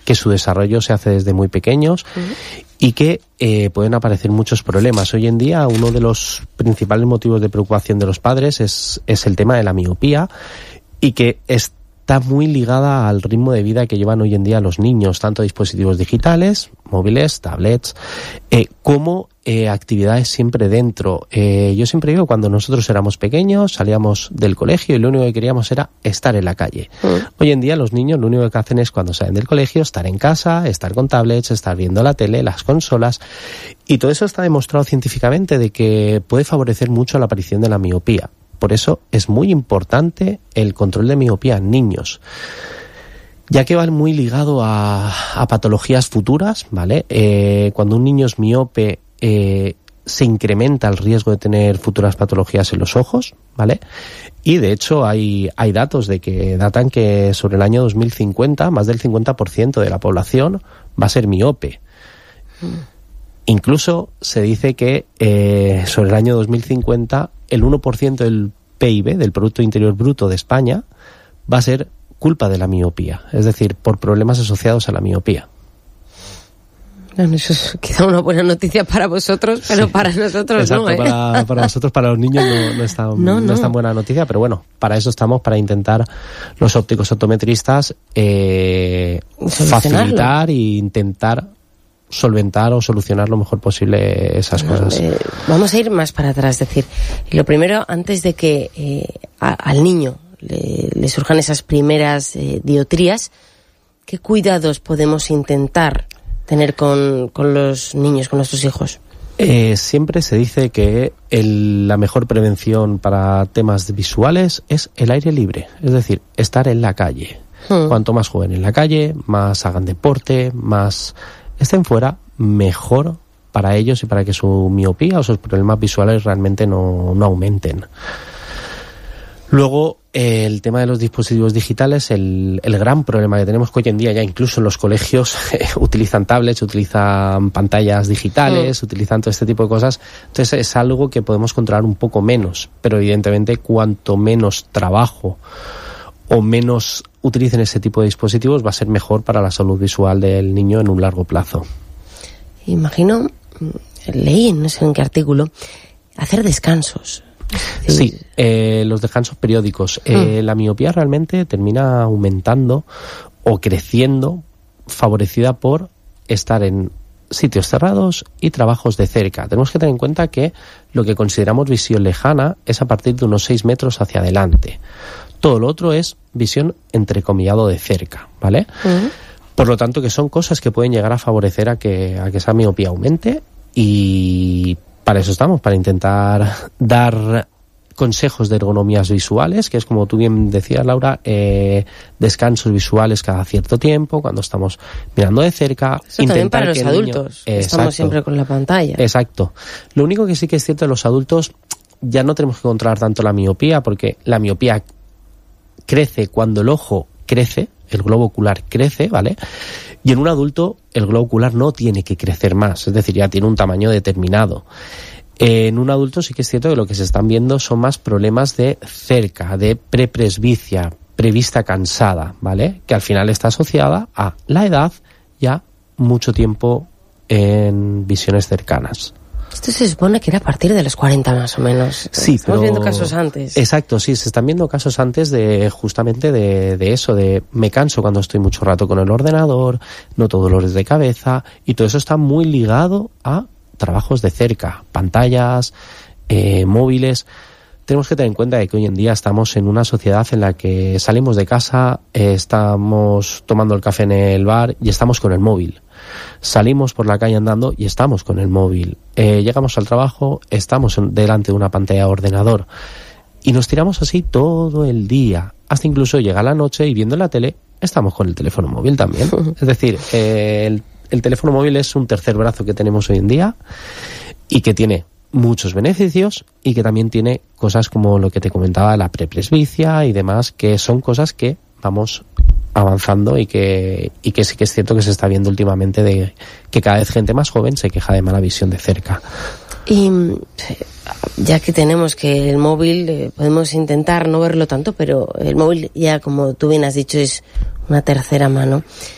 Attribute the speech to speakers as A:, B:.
A: que su desarrollo se hace desde muy pequeños y que pueden aparecer muchos problemas. Hoy en día uno de los principales motivos de preocupación de los padres es el tema de la miopía, y que está muy ligada al ritmo de vida que llevan hoy en día los niños, tanto dispositivos digitales, móviles, tablets, como actividades siempre dentro. Yo siempre digo, cuando nosotros éramos pequeños, salíamos del colegio y lo único que queríamos era estar en la calle. Hoy en día los niños lo único que hacen es, cuando salen del colegio, estar en casa, estar con tablets, estar viendo la tele, las consolas, y todo eso está demostrado científicamente de que puede favorecer mucho la aparición de la miopía. Por eso es muy importante el control de miopía en niños, ya que va muy ligado a patologías futuras, ¿vale? Cuando un niño es miope, se incrementa el riesgo de tener futuras patologías en los ojos, ¿vale? Y de hecho hay datos que datan que sobre el año 2050 más del 50% de la población va a ser miope. Incluso se dice que sobre el año 2050 el 1% del PIB, del Producto Interior Bruto de España, va a ser culpa de la miopía, es decir, por problemas asociados a la miopía.
B: Bueno, eso es quizá una buena noticia para vosotros, pero sí, para nosotros
A: exacto,
B: no,
A: para nosotros, para los niños no es tan buena noticia, pero bueno, para eso estamos, para intentar los ópticos optometristas facilitar e intentar solventar o solucionar lo mejor posible esas cosas.
B: Vamos a ir más para atrás, es decir, lo primero, antes de que al niño le surjan esas primeras dioptrías, ¿qué cuidados podemos intentar tener con los niños, con nuestros hijos?
A: Siempre se dice que la mejor prevención para temas visuales es el aire libre, es decir, estar en la calle. Cuanto más joven en la calle, más hagan deporte, más estén fuera, mejor para ellos y para que su miopía o sus problemas visuales realmente no aumenten. Luego, el tema de los dispositivos digitales, el gran problema que tenemos, que hoy en día ya incluso en los colegios utilizan tablets, utilizan pantallas digitales, utilizan todo este tipo de cosas. Entonces es algo que podemos controlar un poco menos, pero evidentemente cuanto menos trabajo o menos utilicen ese tipo de dispositivos, va a ser mejor para la salud visual del niño en un largo plazo.
B: Imagino, leí, no sé en qué artículo, hacer descansos.
A: Sí, los descansos periódicos. La miopía realmente termina aumentando o creciendo, favorecida por estar en sitios cerrados y trabajos de cerca. Tenemos que tener en cuenta que lo que consideramos visión lejana es a partir de unos 6 metros hacia adelante. Todo lo otro es visión entrecomillado de cerca, ¿vale? Por lo tanto, que son cosas que pueden llegar a favorecer a que esa miopía aumente, y para eso estamos, para intentar dar consejos de ergonomías visuales, que es, como tú bien decías, Laura, descansos visuales cada cierto tiempo, cuando estamos mirando de cerca.
B: Eso también para los adultos, estamos siempre con la pantalla.
A: Exacto. Lo único que sí que es cierto, de los adultos ya no tenemos que controlar tanto la miopía, porque la miopía crece cuando el ojo crece, el globo ocular crece, ¿vale? Y en un adulto el globo ocular no tiene que crecer más, es decir, ya tiene un tamaño determinado. En un adulto sí que es cierto que lo que se están viendo son más problemas de cerca, de prepresbicia, prevista cansada, ¿vale? Que al final está asociada a la edad y a mucho tiempo en visiones cercanas.
B: Esto se supone que era a partir de los 40 más o menos.
A: Sí,
B: estamos viendo casos antes.
A: Exacto, sí, se están viendo casos antes de justamente de eso, de me canso cuando estoy mucho rato con el ordenador, noto dolores de cabeza, y todo eso está muy ligado a trabajos de cerca, pantallas, móviles. Tenemos que tener en cuenta de que hoy en día estamos en una sociedad en la que salimos de casa, estamos tomando el café en el bar y estamos con el móvil. Salimos por la calle andando y estamos con el móvil. Llegamos al trabajo, estamos delante de una pantalla de ordenador. Y nos tiramos así todo el día. Hasta incluso llega la noche y viendo la tele, estamos con el teléfono móvil también. Es decir, el teléfono móvil es un tercer brazo que tenemos hoy en día y que tiene muchos beneficios, y que también tiene cosas como lo que te comentaba, la prepresbicia y demás, que son cosas que vamos avanzando y que sí que es cierto que se está viendo últimamente, de que cada vez gente más joven se queja de mala visión de cerca.
B: Y ya que tenemos que el móvil, podemos intentar no verlo tanto, pero el móvil ya, como tú bien has dicho, es una tercera mano.